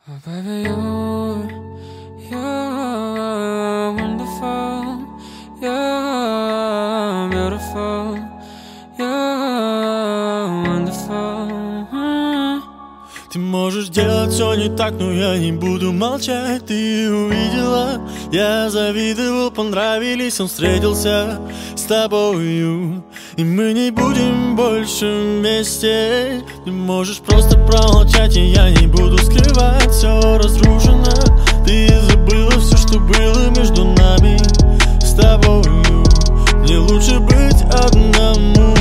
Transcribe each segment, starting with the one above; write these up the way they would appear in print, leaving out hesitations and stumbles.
Oh baby, you're wonderful, you're beautiful, you're wonderful. Ты можешь делать все не так, но я не буду молчать. Ты увидела, я завидовал, понравились, он встретился с тобою. И мы не будем больше вместе. Ты можешь просто промолчать, и я не буду скрывать. Все разрушено, ты забыла все, что было между нами с тобою. Мне лучше быть одному.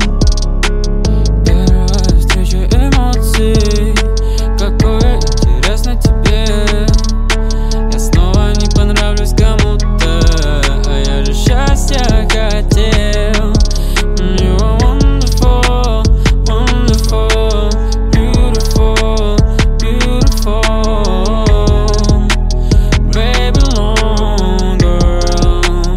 Первая встреча эмоций, какое интересно тебе. Я снова не понравлюсь кому-то, а я же счастья хотел. You are wonderful, wonderful, beautiful, beautiful. Baby, long girl.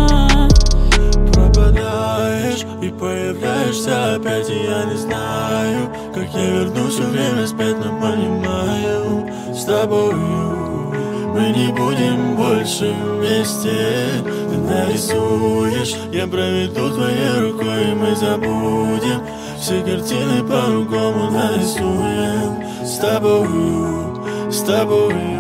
Пропадаешь и появляешься опять, и я не знаю, как я вернусь, все время спать, но понимаю, с тобою мы не будем больше вместе. Ты нарисуешь, я проведу твоей рукой, и мы забудем все картины, по-другому нарисуем с тобою, с тобою.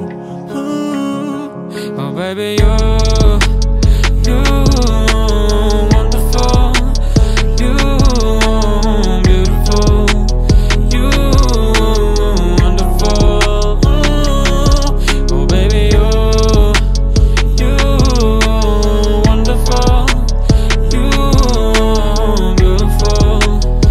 Oh baby, you're wonderful, you're beautiful, you're wonderful. Oh baby, you're wonderful, you're beautiful,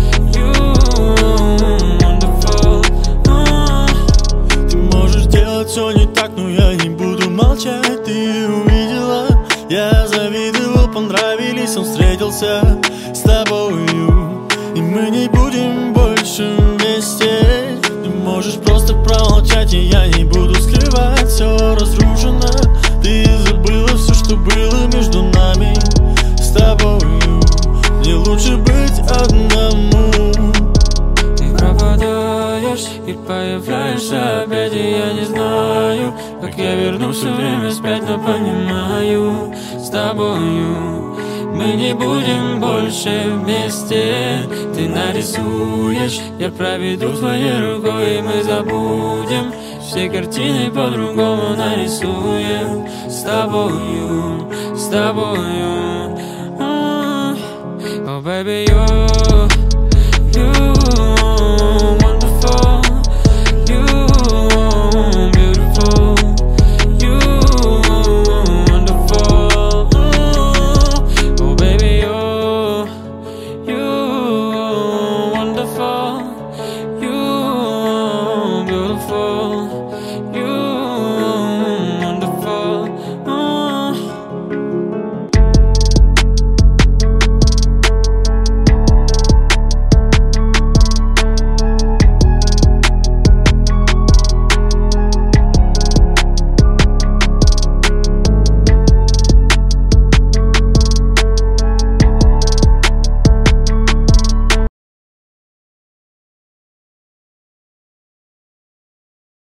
you're wonderful. Ты можешь делать все не так, но я не буду молчать. Ты увидела, я завидовал, понравились, он встретился с тобою. И мы не будем больше вместе. Ты можешь просто промолчать, и я не буду скрывать. Все разрушено, ты забыла все, что было между нами с тобою. Мне лучше быть одному. Ты пропадаешь и появляешься опять, и я не знаю, как я верну все время спять, но понимаю, с тобою мы не будем больше вместе. Ты нарисуешь, я проведу твоей рукой, и мы забудем все картины, по-другому нарисуем с тобою, с тобою. Oh baby, you're